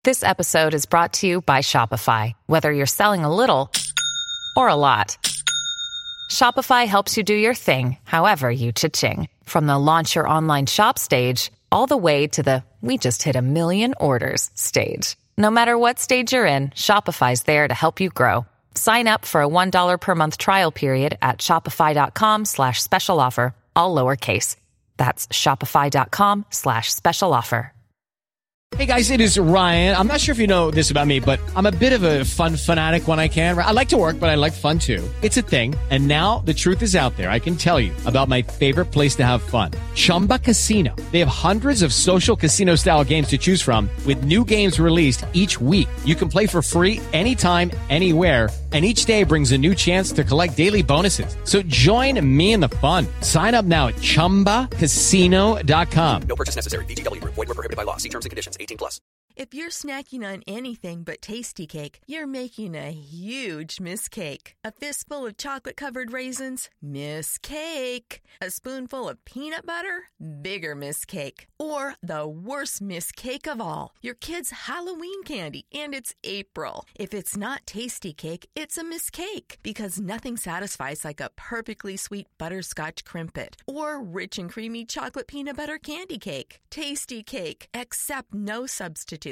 This episode is brought to you by Shopify. Whether you're selling a little or a lot, Shopify helps you do your thing, however you cha-ching. From the launch your online shop stage, all the way to the we just hit 1 million orders stage. No matter what stage you're in, Shopify's there to help you grow. Sign up for a $1 per month trial period at shopify.com/special offer, all lowercase. That's shopify.com/special offer. Hey guys, it is Ryan. I'm not sure if you know this about me, but I'm a bit of a fun fanatic when I can. I like to work, but I like fun too. It's a thing. And now the truth is out there. I can tell you about my favorite place to have fun. Chumba Casino. They have hundreds of social casino style games to choose from with new games released each week. You can play for free anytime, anywhere. And each day brings a new chance to collect daily bonuses. So join me in the fun. Sign up now at ChumbaCasino.com. No purchase necessary. VGW Group. Void where prohibited by law. See terms and conditions. 18+. If you're snacking on anything but Tasty-Cake, you're making a huge mistake. A fistful of chocolate-covered raisins? Mistake. A spoonful of peanut butter? Bigger mistake. Or the worst mistake of all, your kid's Halloween candy, and it's April. If it's not Tasty-Cake, it's a mistake, because nothing satisfies like a perfectly sweet butterscotch crimpet or rich and creamy chocolate peanut butter candy cake. Tasty-Cake. Accept no substitutes.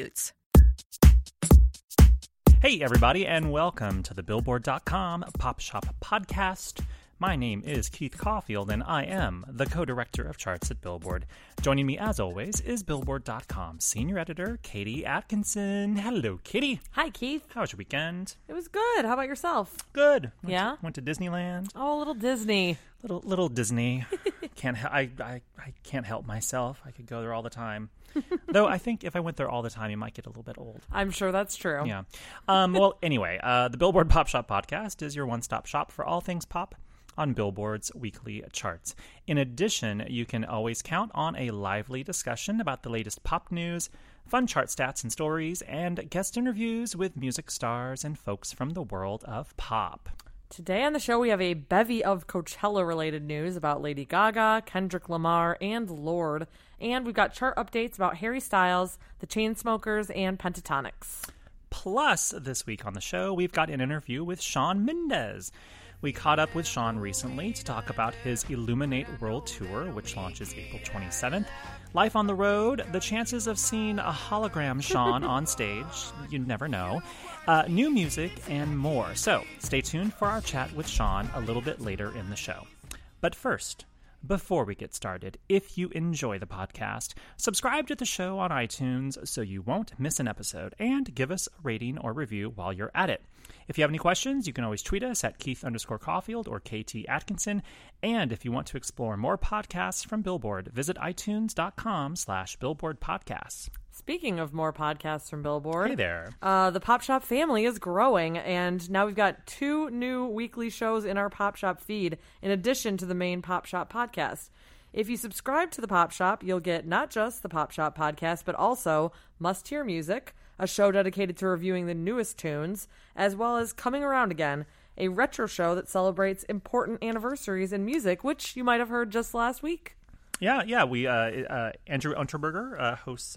Hey everybody, and welcome to the Billboard.com Pop Shop Podcast. My name is Keith Caulfield, and I am the co-director of charts at Billboard. Joining me, as always, is Billboard.com senior editor Katie Atkinson. Hello, Katie. Hi, Keith. How was your weekend? It was good. How about yourself? Good. Went Went to Disneyland. Oh, little Disney. Little Disney. I can't help myself. I could go there all the time. Though I think if I went there all the time, you might get a little bit old. I'm sure that's true. Yeah. Well, anyway, the Billboard Pop Shop Podcast is your one-stop shop for all things pop on Billboard's weekly charts. In addition, you can always count on a lively discussion about the latest pop news, fun chart stats and stories, and guest interviews with music stars and folks from the world of pop. Today on the show, we have a bevy of Coachella-related news about Lady Gaga, Kendrick Lamar, and Lorde. And we've got chart updates about Harry Styles, the Chainsmokers, and Pentatonix. Plus, this week on the show, we've got an interview with Shawn Mendes. We caught up with Shawn recently to talk about his Illuminate World Tour, which launches April 27th. Life on the road, the chances of seeing a hologram Shawn on stage, you never know, new music, and more. So stay tuned for our chat with Shawn a little bit later in the show. But first, before we get started, if you enjoy the podcast, subscribe to the show on iTunes so you won't miss an episode, and give us a rating or review while you're at it. If you have any questions, you can always tweet us at Keith_Caulfield or KT Atkinson. And if you want to explore more podcasts from Billboard, visit itunes.com/Billboard Podcasts. Speaking of more podcasts from Billboard, Hey there. The Pop Shop family is growing, and now we've got 2 new weekly shows in our Pop Shop feed, in addition to the main Pop Shop podcast. If you subscribe to the Pop Shop, you'll get not just the Pop Shop podcast, but also Must Hear Music, a show dedicated to reviewing the newest tunes, as well as Coming Around Again, a retro show that celebrates important anniversaries in music, which you might have heard just last week. Yeah. We Andrew Unterberger hosts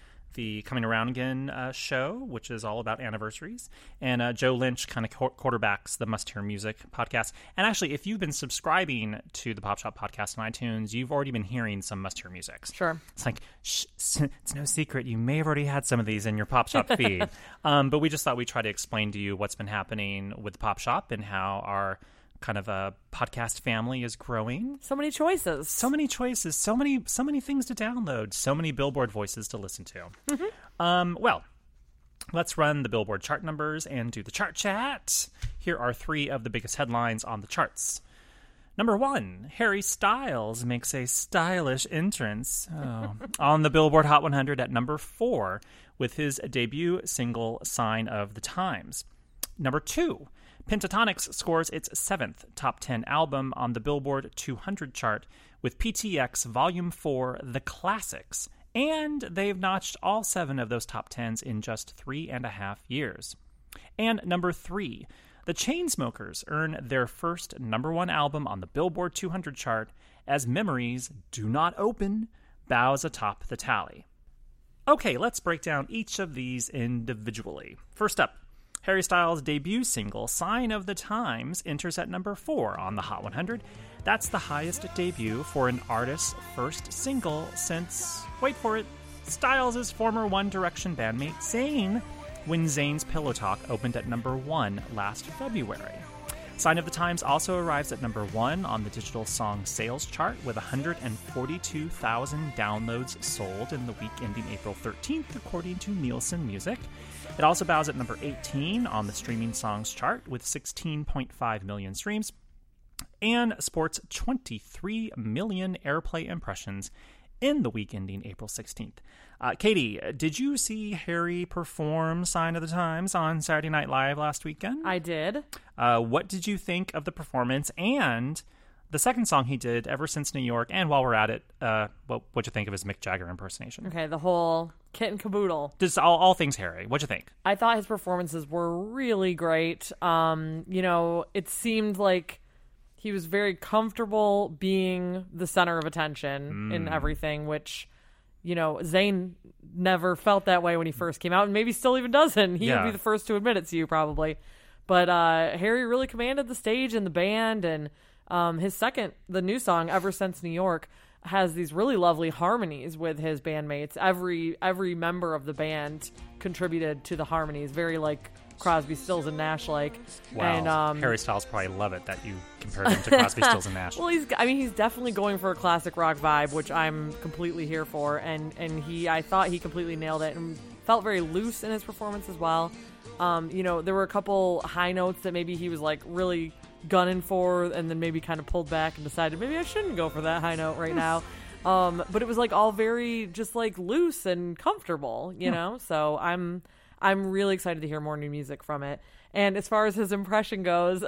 the Coming Around Again show, which is all about anniversaries. And Joe Lynch kind of quarterbacks the Must Hear Music podcast. And actually, if you've been subscribing to the Pop Shop podcast on iTunes, you've already been hearing some Must Hear Music. Sure. It's like, it's no secret. You may have already had some of these in your Pop Shop feed. But we just thought we'd try to explain to you what's been happening with the Pop Shop and how our kind of a podcast family is growing. So many choices. So many choices. So many things to download. So many Billboard voices to listen to. Mm-hmm. Well, let's run the Billboard chart numbers and do the chart chat. Here are 3 of the biggest headlines on the charts. Number 1, Harry Styles makes a stylish entrance on the Billboard Hot 100 at number 4 with his debut single, Sign of the Times. Number 2, Pentatonix scores its 7th top 10 album on the Billboard 200 chart with PTX Volume 4, The Classics, and they've notched all 7 of those top 10s in just 3.5 years. And number 3, the Chainsmokers earn their first number 1 album on the Billboard 200 chart as Memories Do Not Open bows atop the tally. Okay, let's break down each of these individually. First up, Harry Styles' debut single, Sign of the Times, enters at number 4 on the Hot 100. That's the highest debut for an artist's first single since, wait for it, Styles' former One Direction bandmate Zayn, when Zayn's Pillow Talk opened at number 1 last February. Sign of the Times also arrives at number 1 on the digital song sales chart with 142,000 downloads sold in the week ending April 13th, according to Nielsen Music. It also bows at number 18 on the streaming songs chart with 16.5 million streams and sports 23 million airplay impressions in the week ending April 16th. Katie, did you see Harry perform Sign of the Times on Saturday Night Live last weekend? I did. What did you think of the performance and the second song he did, Ever Since New York? And while we're at it, what'd you think of his Mick Jagger impersonation? Okay, the whole kit and caboodle. Just all things Harry. What'd you think? I thought his performances were really great. It seemed like he was very comfortable being the center of attention in everything, which, Zayn never felt that way when he first came out, and maybe still even doesn't. He would be the first to admit it to you, probably. But Harry really commanded the stage and the band, and the new song, Ever Since New York, has these really lovely harmonies with his bandmates. Every member of the band contributed to the harmonies, very like Crosby, Stills, and Nash like. Wow. And Harry Styles probably love it that you compared him to Crosby, Stills, and Nash. Well, he's definitely going for a classic rock vibe, which I'm completely here for. And I thought he completely nailed it and felt very loose in his performance as well. There were a couple high notes that maybe he was like really gunning for, and then maybe kind of pulled back and decided maybe I shouldn't go for that high note right now. But it was like all very just like loose and comfortable, So I'm really excited to hear more new music from it. And as far as his impression goes,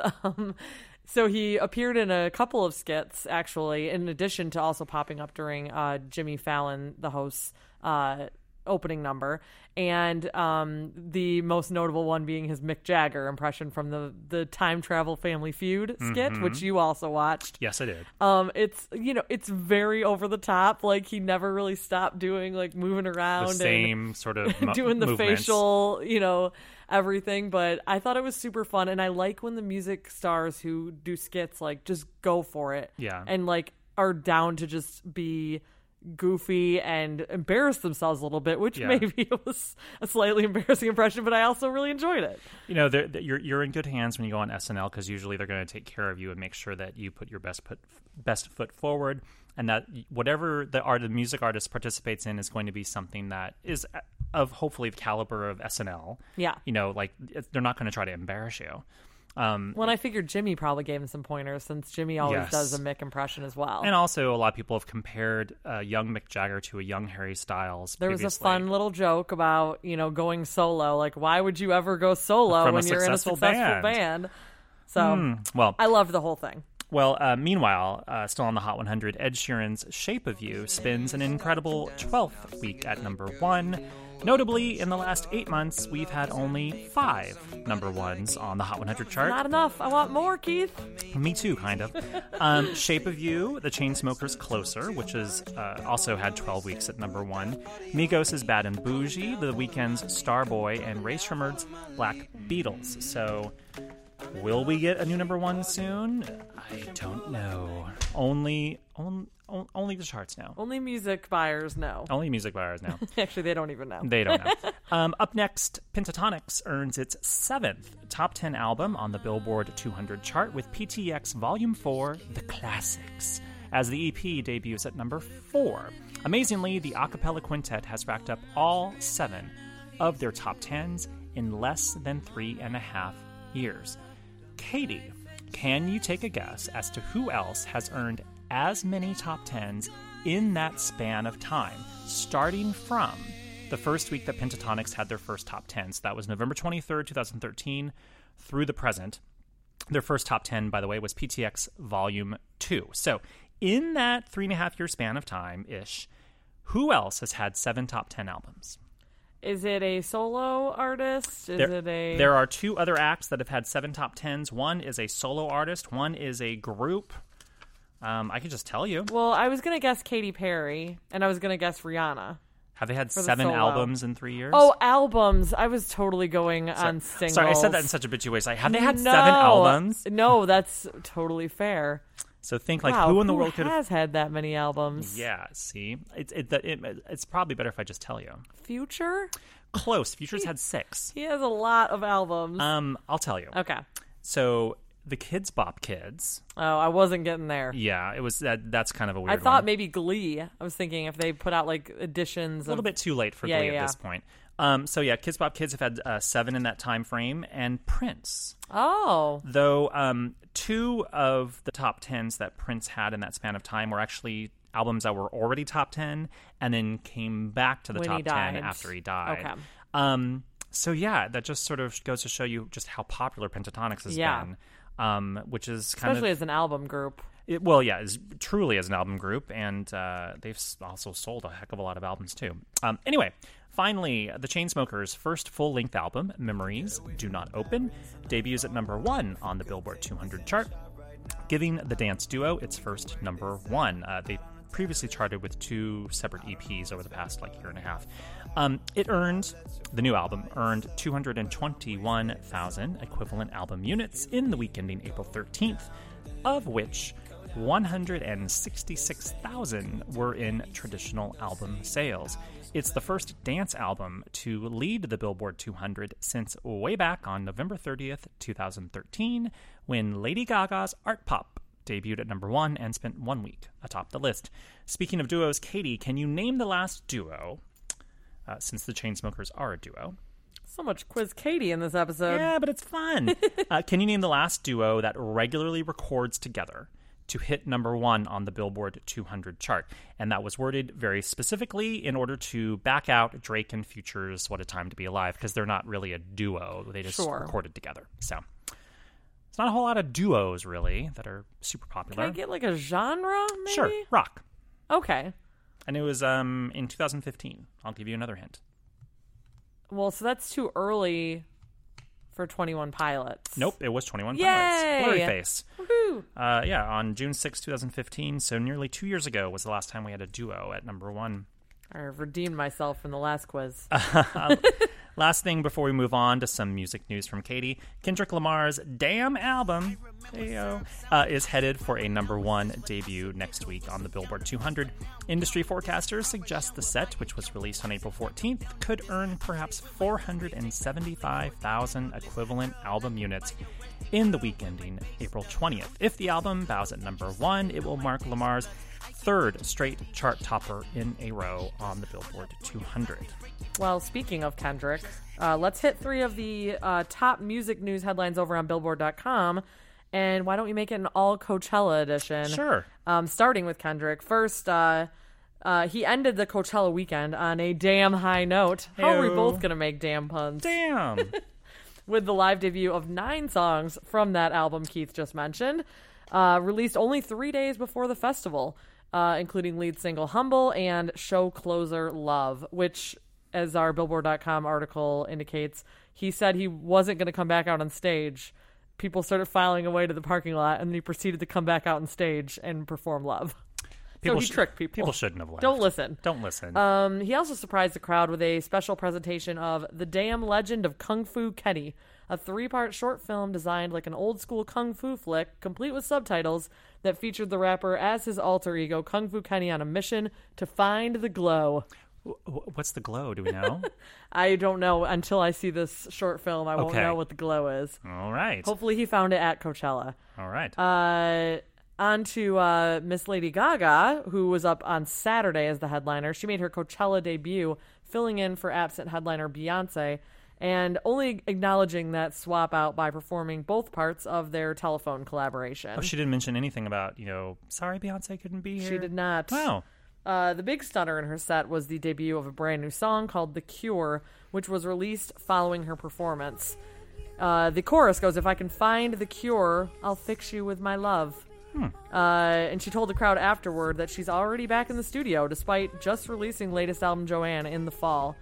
so he appeared in a couple of skits, actually, in addition to also popping up during Jimmy Fallon, the host's opening number. And the most notable one being his Mick Jagger impression from the Time Travel Family Feud skit, which you also watched. Yes, I did. It's very over the top. Like, he never really stopped doing, like, moving around. The same sort of doing the movements. facial, everything. But I thought it was super fun. And I like when the music stars who do skits, like, just go for it. Yeah. And, like, are down to just be goofy and embarrass themselves a little bit, which maybe it was a slightly embarrassing impression, but I also really enjoyed it. You're in good hands when you go on SNL, because usually they're going to take care of you and make sure that you put your best foot forward, and that whatever the music artist participates in is going to be something that is of hopefully the caliber of SNL. Yeah. They're not going to try to embarrass you. Well, I figured Jimmy probably gave him some pointers, since Jimmy always does a Mick impression as well. And also, a lot of people have compared young Mick Jagger to a young Harry Styles. There was a fun little joke about, going solo. Like, why would you ever go solo when you're in a successful band? So, I loved the whole thing. Well, meanwhile, still on the Hot 100, Ed Sheeran's Shape of You spins an incredible 12th week at number 1. Notably, in the last 8 months, we've had only 5 number ones on the Hot 100 chart. Not enough. I want more, Keith. Me too, kind of. Shape of You, The Chainsmokers' Closer, which has also had 12 weeks at number 1. Migos' Bad and Bougie, The Weeknd's Starboy, and Ray Shremmerd's Black Beatles. So, will we get a new number 1 soon? I don't know. Only the charts know. Only music buyers know. Only music buyers know. Actually, they don't even know. They don't know. Up next, Pentatonix earns its 7th top 10 album on the Billboard 200 chart with PTX Volume 4, The Classics, as the EP debuts at number 4. Amazingly, the a cappella quintet has racked up all 7 of their top 10s in less than 3.5 years. Katie, can you take a guess as to who else has earned as many top 10s in that span of time, starting from the first week that Pentatonix had their first top 10? So that was November 23rd, 2013, through the present. Their first top 10, by the way, was PTX Volume 2. So in that 3.5-year span of time-ish, who else has had 7 top 10 albums? Is it a solo artist? There are 2 other acts that have had 7 top 10s. One is a solo artist. One is a group. I can just tell you. Well, I was going to guess Katy Perry, and I was going to guess Rihanna. Have they had For the 7 solo. albums in 3 years? Oh, albums. I was totally going on singles. Sorry, I said that in such a bitchy way. It's like, have they had No. 7 albums? No, that's totally fair. So think like, Wow, who in the world could have... has had that many albums? Yeah, see? It's probably better if I just tell you. Future? Close. Future's had 6. He has a lot of albums. I'll tell you. Okay. So the Kids Bop Kids. Oh, I wasn't getting there. Yeah, it was that's kind of a weird I thought one. maybe Glee. I was thinking if they put out like editions. A little bit too late for Glee at this point. So yeah, Kids Bop Kids have had 7 in that time frame, and Prince. Oh. Though 2 of the top 10s that Prince had in that span of time were actually albums that were already top 10 and then came back to the When top he 10 died. after he died. Okay. So yeah, that just sort of goes to show you just how popular Pentatonix has been, which is kind Especially of... as an album group. is truly as an album group, and they've also sold a heck of a lot of albums too. Anyway, finally, the Chainsmokers' first full-length album, Memories Do Not Open, debuts at number 1 on the Billboard 200 chart, giving the dance duo its first number 1. They previously charted with 2 separate EPs over the past year and a half. The new album earned 221,000 equivalent album units in the week ending April 13th, of which 166,000 were in traditional album sales. It's the first dance album to lead the Billboard 200 since way back on November 30th, 2013, when Lady Gaga's Art Pop debuted at number 1 and spent 1 week atop the list. Speaking of duos, Katie, can you name the last duo, since the Chainsmokers are a duo? So much Quiz Katie in this episode. Yeah, but it's fun. Can you name the last duo that regularly records together to hit number 1 on the Billboard 200 chart? And that was worded very specifically in order to back out Drake and Future's What a Time to Be Alive, because they're not really a duo. They just recorded together. So it's not a whole lot of duos, really, that are super popular. Can I get like a genre, maybe? Sure, rock. Okay. And it was in 2015. I'll give you another hint. Well, so that's too early for 21 Pilots. Nope, it was 21 Yay! Pilots. Blurryface. Woohoo! Yeah, on June 6, 2015, so nearly 2 years ago was the last time we had a duo at number 1. I redeemed myself from the last quiz. Last thing before we move on to some music news from Katie, Kendrick Lamar's Damn album is headed for a number 1 debut next week on the Billboard 200. Industry forecasters suggest the set, which was released on April 14th, could earn perhaps 475,000 equivalent album units in the week ending April 20th. If the album bows at number 1, it will mark Lamar's 3rd straight chart topper in a row on the Billboard 200. Well, speaking of Kendrick, let's hit 3 of the top music news headlines over on Billboard.com. And why don't we make it an all Coachella edition? Sure. Starting with Kendrick. First, he ended the Coachella weekend on a damn high note. How are we both going to make damn puns? Damn! With the live debut of 9 songs from that album Keith just mentioned, released only 3 days before the festival, including lead single Humble and show closer Love, which, as our Billboard.com article indicates, he said he wasn't going to come back out on stage. People started filing away to the parking lot, and then he proceeded to come back out on stage and perform Love. So he tricked people. People shouldn't have left. Don't listen. Don't listen. He also surprised the crowd with a special presentation of The Damn Legend of Kung Fu Kenny, a 3-part short film designed like an old-school kung fu flick, complete with subtitles, that featured the rapper as his alter ego, Kung Fu Kenny, on a mission to find the glow. What's the glow? Do we know? I don't know. Until I see this short film, I won't know what the glow is. All right. Hopefully he found it at Coachella. All right. On to Miss Lady Gaga, who was up on Saturday as the headliner. She made her Coachella debut, filling in for absent headliner Beyonce, and only acknowledging that swap out by performing both parts of their telephone collaboration. Oh, she didn't mention anything about, sorry Beyonce couldn't be here? She did not. Wow. The big stunner in her set was the debut of a brand new song called The Cure, which was released following her performance. The chorus goes, "If I can find the cure, I'll fix you with my love." And she told the crowd afterward that she's already back in the studio, despite just releasing latest album Joanne in the fall.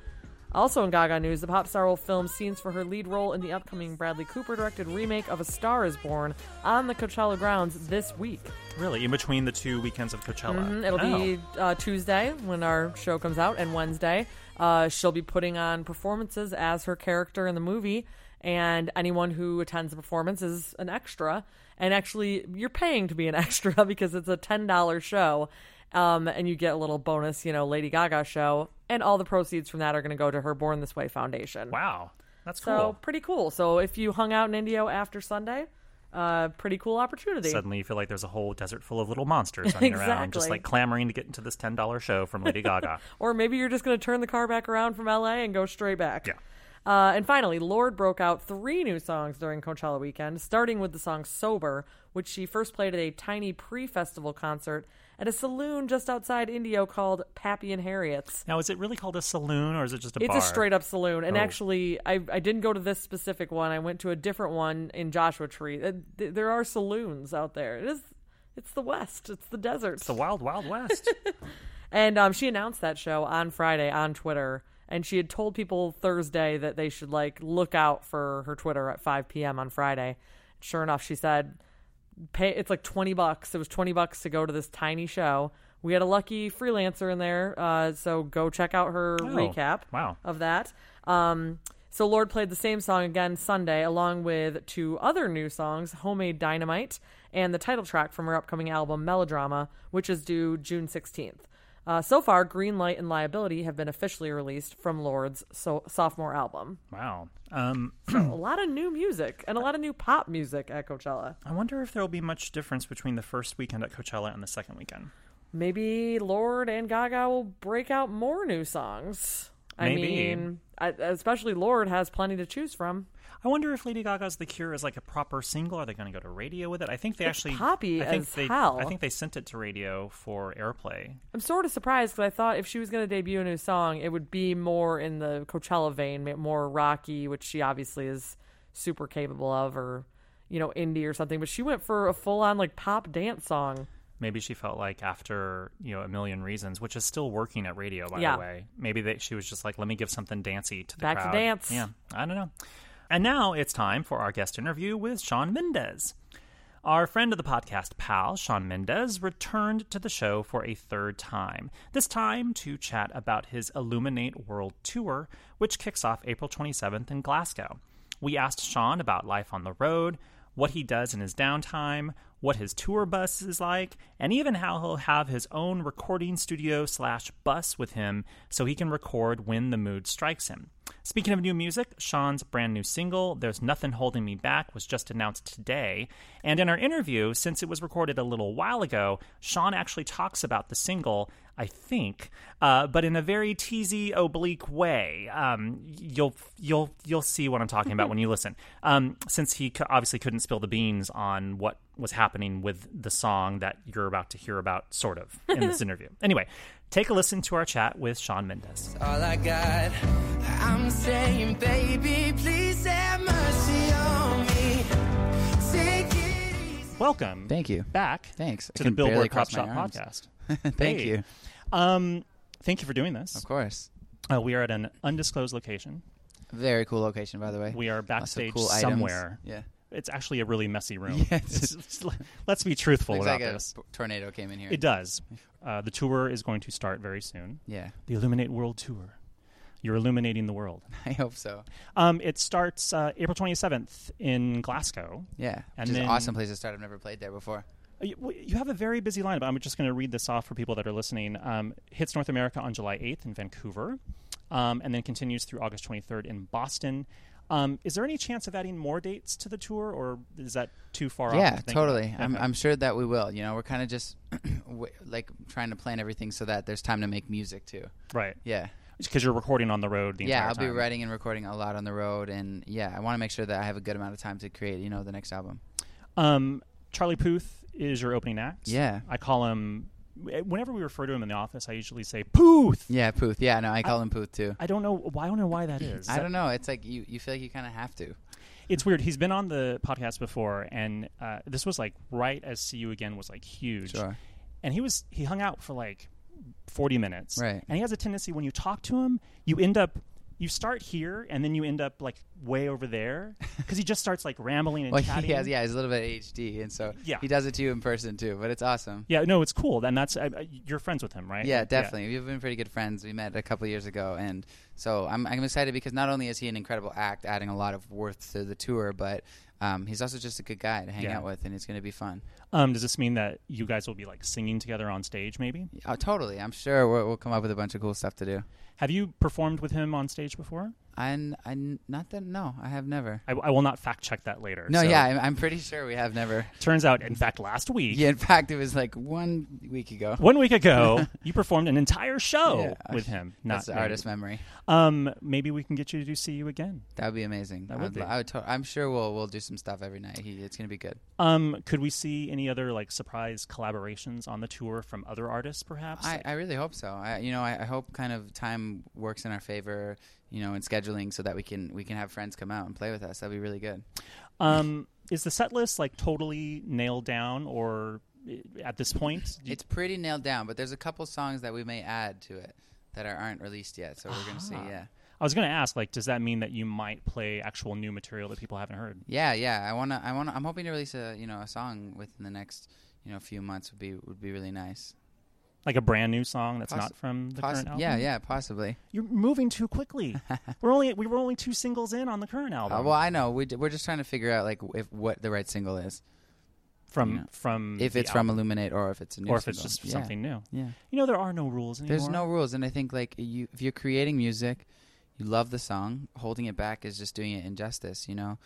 Also in Gaga news, the pop star will film scenes for her lead role in the upcoming Bradley Cooper-directed remake of A Star is Born on the Coachella grounds this week. Really? In between the 2 weekends of Coachella? It'll be Tuesday when our show comes out, and Wednesday. She'll be putting on performances as her character in the movie, and anyone who attends the performance is an extra. And actually, you're paying to be an extra because it's a $10 show. And you get a little bonus, Lady Gaga show, and all the proceeds from that are going to go to her Born This Way Foundation. Wow, that's cool. So pretty cool. So if you hung out in Indio after Sunday, pretty cool opportunity. Suddenly you feel like there's a whole desert full of little monsters running around, just like clamoring to get into this $10 show from Lady Gaga. Or maybe you're just going to turn the car back around from LA and go straight back. Yeah. And finally, Lorde broke out 3 new songs during Coachella weekend, starting with the song Sober, which she first played at a tiny pre-festival concert at a saloon just outside Indio called Pappy and Harriet's. Now, is it really called a saloon, or is it just a bar? It's a straight-up saloon. And actually, I didn't go to this specific one. I went to a different one in Joshua Tree. There are saloons out there. It's the West. It's the desert. It's the wild, wild West. And she announced that show on Friday on Twitter. And she had told people Thursday that they should, look out for her Twitter at 5 p.m. on Friday. Sure enough, she said, it's like $20. It was $20 to go to this tiny show. We had a lucky freelancer in there, so go check out her recap of that. So Lorde played the same song again Sunday, along with 2 other new songs, Homemade Dynamite and the title track from her upcoming album, Melodrama, which is due June 16th. So far, Green Light and Liability have been officially released from Lorde's sophomore album. Wow. So a lot of new music and a lot of new pop music at Coachella. I wonder if there will be much difference between the first weekend at Coachella and the second weekend. Maybe Lorde and Gaga will break out more new songs. Maybe. Especially Lorde has plenty to choose from. I wonder if Lady Gaga's The Cure is like a proper single. Are they going to go to radio with it? I think they it's poppy as hell. I think they sent it to radio for airplay. I'm sort of surprised because I thought if she was going to debut a new song, it would be more in the Coachella vein, more rocky, which she obviously is super capable of, or indie or something. But she went for a full-on pop dance song. Maybe she felt like after, A Million Reasons, which is still working at radio, by the way. Maybe she was just like, let me give something dancey to the crowd. Back to dance. Yeah, I don't know. And now it's time for our guest interview with Shawn Mendes. Our friend of the podcast pal, Shawn Mendes, returned to the show for a 3rd time, this time to chat about his Illuminate World Tour, which kicks off April 27th in Glasgow. We asked Shawn about life on the road, what he does in his downtime, what his tour bus is like, and even how he'll have his own recording studio / bus with him so he can record when the mood strikes him. Speaking of new music, Shawn's brand new single, There's Nothing Holding Me Back, was just announced today. And in our interview, since it was recorded a little while ago, Shawn actually talks about the single, I think, but in a very teasy, oblique way. You'll see what I'm talking about when you listen. Since he obviously couldn't spill the beans on what was happening with the song that you're about to hear about, sort of, in this interview. Anyway, take a listen to our chat with Shawn Mendes. All I got, I'm saying, baby, please have mercy on me. Take it easy. Welcome. Thank you. Back. Thanks. To the Billboard Pop Shop podcast. Thank you. Thank you for doing this. Of course. We are at an undisclosed location. Very cool location, by the way. We are backstage cool somewhere. Items. Yeah. It's actually a really messy room. Yeah, let's be truthful looks about like this. A tornado came in here. It does. The tour is going to start very soon. Yeah. The Illuminate World Tour. You're illuminating the world. I hope so. It starts April 27th in Glasgow. Yeah. And which is an awesome place to start. I've never played there before. You have a very busy lineup. I'm just going to read this off for people that are listening. Hits North America on July 8th in Vancouver, and then continues through August 23rd in Boston. Is there any chance of adding more dates to the tour, or is that too far off? Yeah, to think totally. about? I'm sure that we will. We're kind of just trying to plan everything so that there's time to make music too. Right. Yeah. Because you're recording on the road the entire time. I'll be writing and recording a lot on the road, and I want to make sure that I have a good amount of time to create, the next album. Charlie Puth is your opening act. Yeah. I call him, whenever we refer to him in the office, I usually say Puth. Yeah, Puth. Yeah, no, I call him Puth too. I don't know why that is. I don't know. It's like you feel like you kind of have to. It's weird. He's been on the podcast before, and this was right as See You Again was huge. Sure. And he hung out for 40 minutes. Right. And he has a tendency when you talk to him, you end up you start here and then you end up like way over there because he just starts like rambling and Well, chatting. he has, he's a little bit ADHD, and so Yeah. he does it to you in person too. But it's awesome. Yeah, no, it's cool. And that's you're friends with him, right? Yeah, definitely. We've been pretty good friends. We met a couple years ago, and so I'm excited because not only is he an incredible act, adding a lot of worth to the tour, but he's also just a good guy to hang out with, and it's going to be fun. Does this mean that you guys will be like singing together on stage, maybe? Oh, totally. I'm sure we'll come up with a bunch of cool stuff to do. Have you performed with him on stage before? No, I have never. I will not fact check that later. No, so. yeah, I'm pretty sure we have never. Turns out, in fact, last week. Yeah, in fact, it was like 1 week ago. 1 week ago, you performed an entire show with him. That's the artist memory. Maybe we can get you to see you again. That would be amazing. That would be. I'm sure we'll do some stuff every night. It's going to be good. Could we see any other like surprise collaborations on the tour from other artists, perhaps? I really hope so. I hope kind of time works in our favor, in scheduling, so that we can have friends come out and play with us. That'd be really good. Is the set list like totally nailed down, or at this point? It's pretty nailed down, but there's a couple songs that we may add to it that aren't released yet. So we're going to see. Yeah. I was going to ask, like, does that mean that you might play actual new material that people haven't heard? Yeah. I'm hoping to release a song within the next few months. Would be really nice. Like a brand new song that's not from the current album? Yeah, possibly. You're moving too quickly. we were only 2 singles in on the current album. Well, I know. We're just trying to figure out like what the right single is. From if it's from Illuminate or if it's a new or if single. it's just something new. Yeah. There are no rules anymore. There's no rules, and I think like if you're creating music, you love the song, holding it back is just doing it injustice.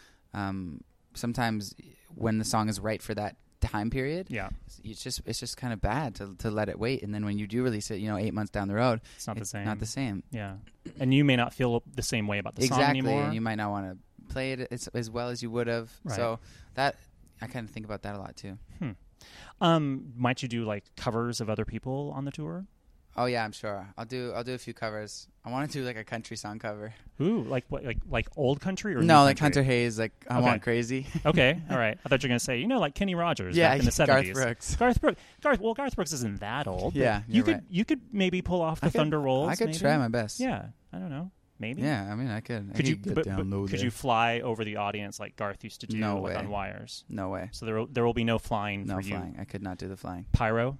Sometimes when the song is right for that time period, it's just kind of bad to let it wait, and then when you do release it 8 months down the road, it's not the same. Yeah, and you may not feel the same way about the song anymore, and you might not want to play it as well as you would have. Right. So that I kind of think about that a lot too. Might you do like covers of other people on the tour? Oh yeah, I'm sure. I'll do a few covers. I want to do like a country song cover. Ooh, like what? Like old country or no? New Like country? Hunter Hayes. Like I Want Crazy. Okay, all right. I thought you were gonna say like Kenny Rogers. Back in the 70s. Garth Brooks. Garth Brooks isn't that old. Yeah, you could maybe pull off the Thunder Rolls. I could try my best. Yeah, I don't know. Maybe. Yeah, I mean, I could. Could you fly over the audience like Garth used to do on Wires? No way. So there will be no flying no for you. Flying. I could not do the flying. Pyro?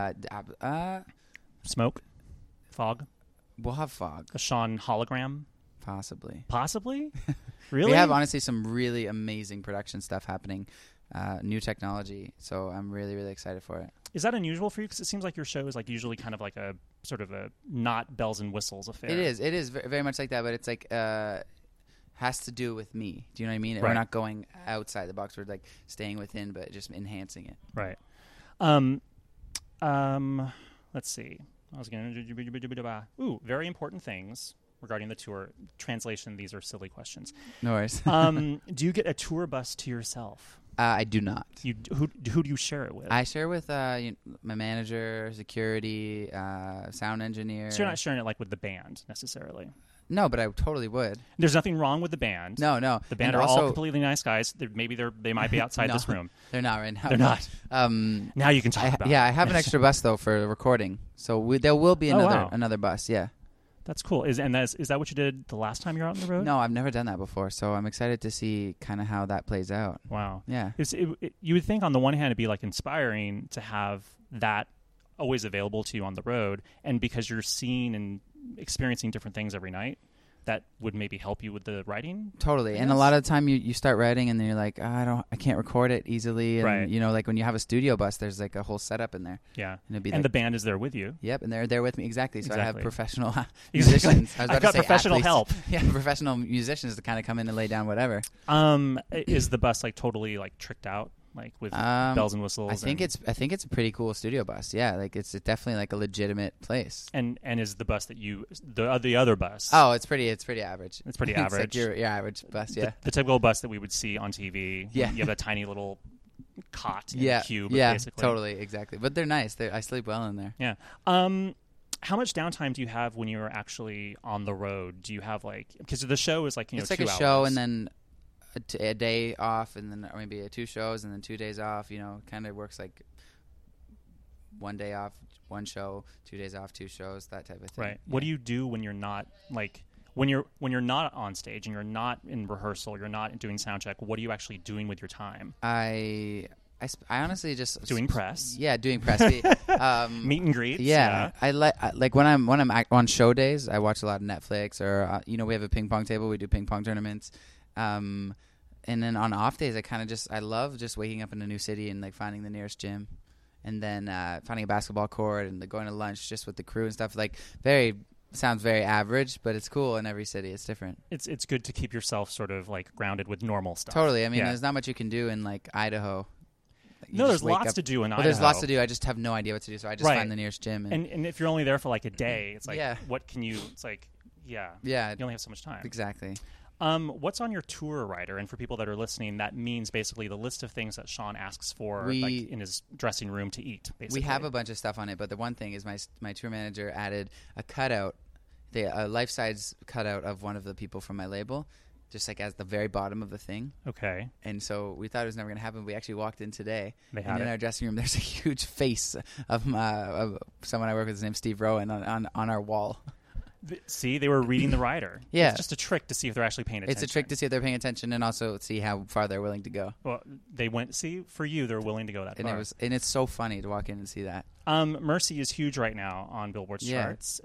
Smoke? Fog? We'll have fog. A Sean hologram? Possibly. Really? We have honestly some really amazing production stuff happening. New technology. So I'm really, really excited for it. Is that unusual for you? Because it seems like your show is like usually kind of like a sort of a not bells and whistles affair. It is very much like that, but it's like has to do with me. Do you know what I mean? Right. We're not going outside the box. We're like staying within, but just enhancing it. Right. Let's see. I was going to... Ooh, very important things regarding the tour. Translation, these are silly questions. No worries. Do you get a tour bus to yourself? I do not. Who do you share it with? I share with my manager, security, sound engineer. So you're not sharing it like with the band necessarily? No, but I totally would. There's nothing wrong with the band. No. The band are all completely nice guys. They might be outside no, this room. They're not right now. They're not. Now you can talk about it. Yeah, I have an extra bus, though, for recording. So there will be another bus, yeah. That's cool. Is that what you did the last time you were out on the road? No, I've never done that before, so I'm excited to see kind of how that plays out. Wow. Yeah. You would think on the one hand it'd be like inspiring to have that always available to you on the road, and because you're seeing and experiencing different things every night, that would maybe help you with the writing. Totally. And a lot of the time you start writing and then you're like, I can't record it easily. And right. Like when you have a studio bus, there's like a whole setup in there. Yeah. And the band is there with you. Yep. And they're there with me. Exactly. So I have professional musicians. musicians. I've got professional help. Yeah. Professional musicians to kind of come in and lay down whatever. Is the bus like totally like tricked out? Like with bells and whistles. I think it's a pretty cool studio bus. Yeah, like it's definitely like a legitimate place. And is the bus that the other bus? Oh, it's pretty average. It's pretty average. It's like your average bus. Yeah, the typical bus that we would see on TV. Yeah, you have a tiny little cot in a cube. Yeah, basically. Totally, exactly. But they're nice. I sleep well in there. Yeah. How much downtime do you have when you're actually on the road? Do you have because the show is it's like 2 a hours. show and then a day off, and then maybe 2 shows, and then 2 days off. Kind of works like 1 day off, 1 show, 2 days off, 2 shows, that type of thing. Right. Yeah. What do you do when you're not when you're not on stage and you're not in rehearsal, you're not doing sound check, what are you actually doing with your time? I honestly just Doing press. Yeah, doing press. Meet and greets. Yeah, I like when I'm on show days. I watch a lot of Netflix, or we have a ping pong table. We do ping pong tournaments. And then on off days, I love just waking up in a new city and like finding the nearest gym, and then finding a basketball court and going to lunch just with the crew and stuff. Like sounds very average, but it's cool in every city. It's different. It's good to keep yourself sort of like grounded with normal stuff. Totally. I mean, there's not much you can do in like Idaho. No, there's lots to do in Idaho. There's lots to do. I just have no idea what to do, so I just find the nearest gym. And if you're only there for like a day, it's like, what can you? It's like, yeah, you only have so much time. Exactly. What's on your tour rider? And for people that are listening, that means basically the list of things that Sean asks for like in his dressing room to eat. Basically, we have a bunch of stuff on it, but the one thing is my tour manager added a cutout, a life-size cutout of one of the people from my label, just like as the very bottom of the thing. Okay. And so we thought it was never going to happen. We actually walked in today, and in our dressing room, there's a huge face of someone I work with. His name's Steve Rowan on our wall. See, they were reading the rider. Yeah. It's just a trick to see if they're actually paying attention. It's a trick to see if they're paying attention and also see how far they're willing to go. Well, they went, see, for you, they're willing to go that far. And it's so funny to walk in and see that. Mercy is huge right now on Billboard's charts.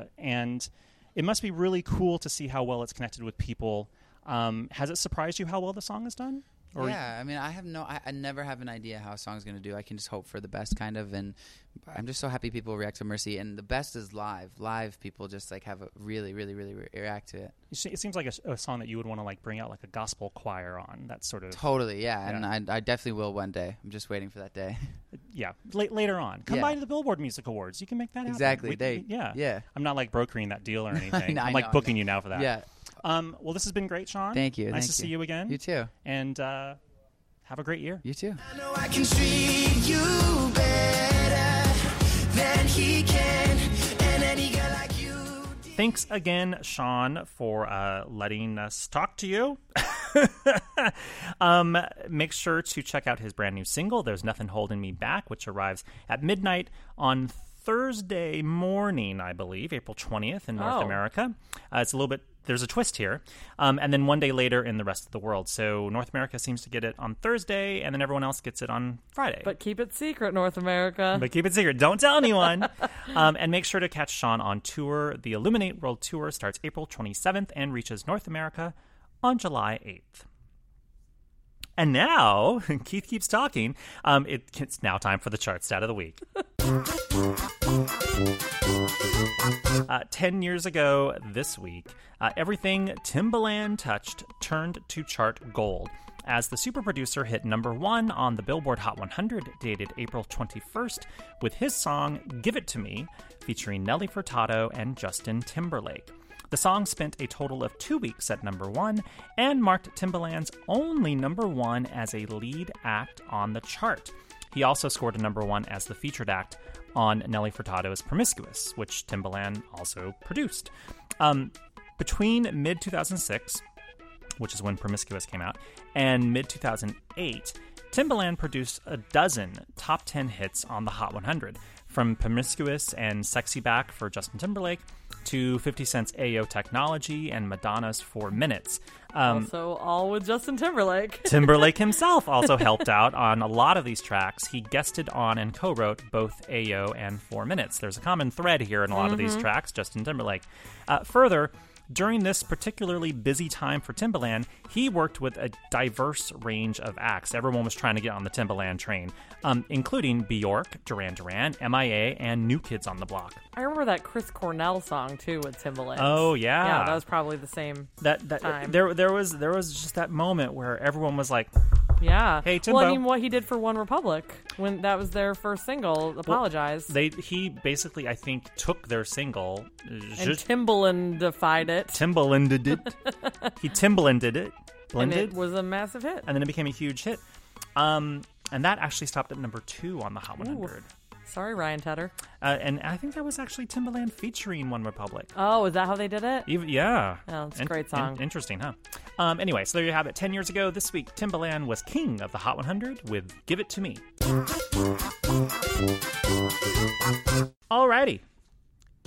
And it must be really cool to see how well it's connected with people. Has it surprised you how well the song has done? I mean, I never have an idea how a song's going to do. I can just hope for the best, kind of, and I'm just so happy people react to Mercy. And the best is live. Live, people just like have a really, really, really react to it. It seems like a song that you would want to like bring out like a gospel choir on. That sort of totally, yeah. And I definitely will one day. I'm just waiting for that day. Yeah, later on, come by to the Billboard Music Awards. You can make that happen. Exactly. Yeah. I'm not like brokering that deal or anything. I'm like booking you now for that. Yeah. Well, this has been great, Sean. Thank you. Nice to see you again. You too. And have a great year. You too. I know I can treat you better than he can, and any girl like you. Thanks again, Sean, for letting us talk to you. Make sure to check out his brand new single, There's Nothing Holding Me Back, which arrives at midnight on Thursday morning, I believe, April 20th in North America. It's a little bit, there's a twist here. And then one day later in the rest of the world. So North America seems to get it on Thursday, and then everyone else gets it on Friday. But keep it secret, North America. But keep it secret. Don't tell anyone. And make sure to catch Sean on tour. The Illuminate World Tour starts April 27th and reaches North America on July 8th. And now, Keith keeps talking, it's now time for the chart stat of the week. 10 years ago this week, everything Timbaland touched turned to chart gold, as the super producer hit #1 on the Billboard Hot 100 dated April 21st with his song Give It To Me, featuring Nelly Furtado and Justin Timberlake. The song spent a total of 2 weeks at #1 and marked Timbaland's only #1 as a lead act on the chart. He also scored a #1 as the featured act on Nelly Furtado's Promiscuous, which Timbaland also produced. Between mid-2006, which is when Promiscuous came out, and mid-2008, Timbaland produced a dozen top 10 hits on the Hot 100, from Promiscuous and Sexy Back for Justin Timberlake to 50 Cent's Ayo Technology and Madonna's 4 Minutes. Also all with Justin Timberlake. Timberlake himself also helped out on a lot of these tracks. He guested on and co-wrote both Ayo and 4 Minutes. There's a common thread here in a lot of these tracks, Justin Timberlake. Further, during this particularly busy time for Timbaland, he worked with a diverse range of acts. Everyone was trying to get on the Timbaland train, including Bjork, Duran Duran, MIA, and New Kids on the Block. I remember that Chris Cornell song, too, with Timbaland. Oh, yeah. Yeah, that was probably the same time. There was just that moment where everyone was like, yeah. Hey, Timbo. Well, I mean, what he did for One Republic, when that was their first single, Apologize. Well, he basically, I think, took their single. And Timbaland-defied it. Timbalanded it. He Timbalanded it. Blended. And it was a massive hit. And then it became a huge hit. And that actually stopped at #2 on the Hot 100. Ooh. Sorry, Ryan Tedder. And I think that was actually Timbaland featuring One Republic. Oh, is that how they did it? Yeah. Oh, it's a great song. Interesting, huh? Anyway, so there you have it. 10 years ago this week, Timbaland was king of the Hot 100 with Give It To Me. Alrighty.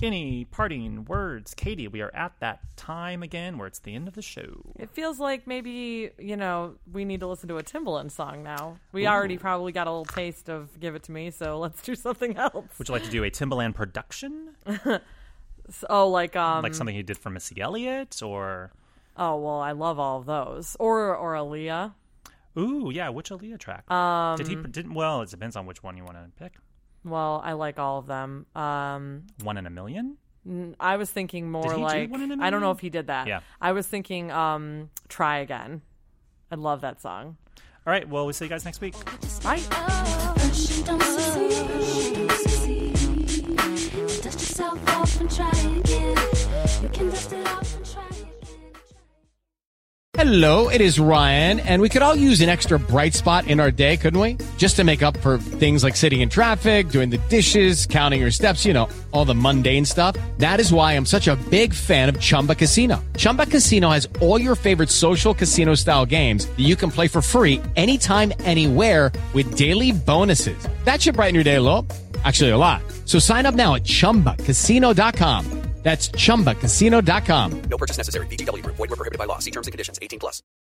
Any parting words, Katie? We are at that time again where it's the end of the show. It feels like maybe, we need to listen to a Timbaland song now. We already probably got a little taste of Give It To Me, so let's do something else. Would you like to do a Timbaland production? Like something he did for Missy Elliott, or... Oh, well, I love all of those. Or Aaliyah. Ooh, yeah, which Aaliyah track? Well, it depends on which one you want to pick. Well, I like all of them. 1 in a Million? I was thinking more Did he like... do 1 in a Million? I don't know if he did that. Yeah. I was thinking Try Again. I love that song. All right, well, we'll see you guys next week. Bye. Dust yourself off and try again. You can dust it off and try again. Hello, it is Ryan, and we could all use an extra bright spot in our day, couldn't we? Just to make up for things like sitting in traffic, doing the dishes, counting your steps, all the mundane stuff. That is why I'm such a big fan of Chumba Casino. Chumba Casino has all your favorite social casino-style games that you can play for free anytime, anywhere with daily bonuses. That should brighten your day a little. Actually, a lot. So sign up now at ChumbaCasino.com. That's ChumbaCasino.com. No purchase necessary. VGW Group. Void where prohibited by law. See terms and conditions. 18+.